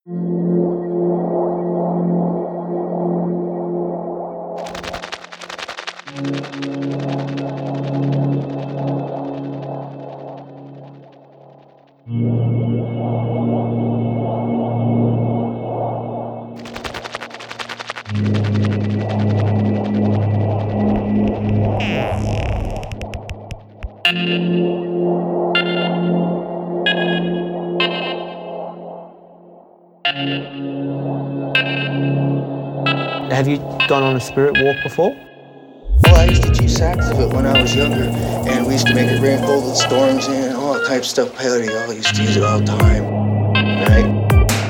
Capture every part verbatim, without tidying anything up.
Have you gone on a spirit walk before? Well, I used to teach sacks of it when I was younger, and we used to make it rain, pull the storms in, all that type of stuff. Peyote, y'all used to use it all the time, right?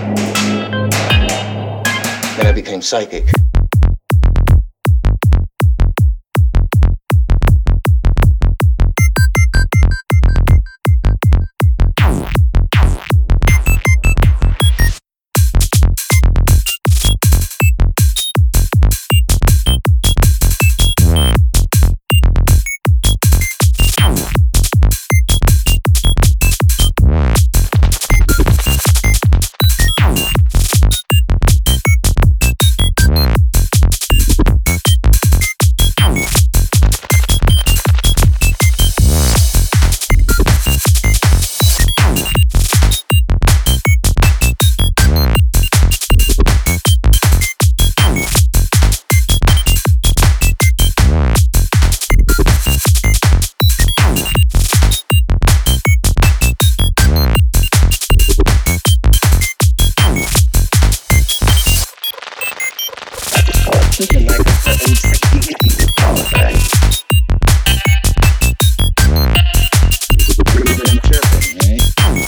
Then I became psychic. Something like the old sixty right? Grooving and chirping, right?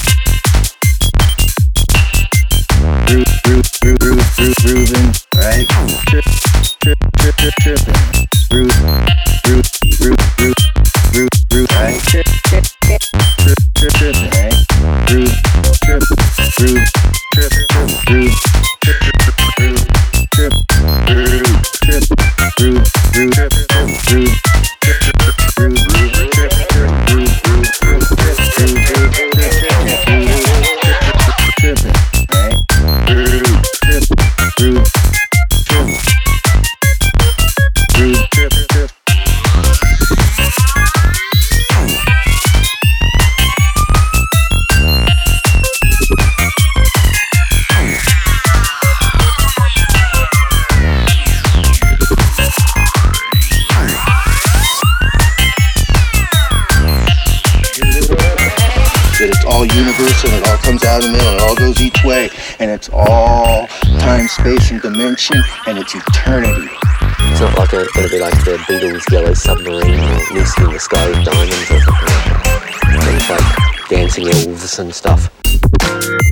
Groove, groove, groove, groove, groove, grooving, right? Chirp, chirp, chirp, chirp, chirping. Groove, groove, groove, groove, groove, groove, right? Chirp, chirp, chirp, chirp, chirp, chirping, right? Groove, chirp, groove, chirp, chirp, groove, chirp, chirp, groove, chirp, groove. Trip, groove, groove, trip, groove, trip, groove, groove, trip, groove, groove, groove, trip, groove, groove, trip, right? Groove, trip, groove, trip, groove, trip, trip. That it's all universal and it all comes out of the middle and it all goes each way, and it's all time, space, and dimension, and it's eternity. It's not like a, gonna be like the Beatles' Yellow Submarine or Lucy in the Sky with Diamonds or something like that. It's like dancing elves and stuff.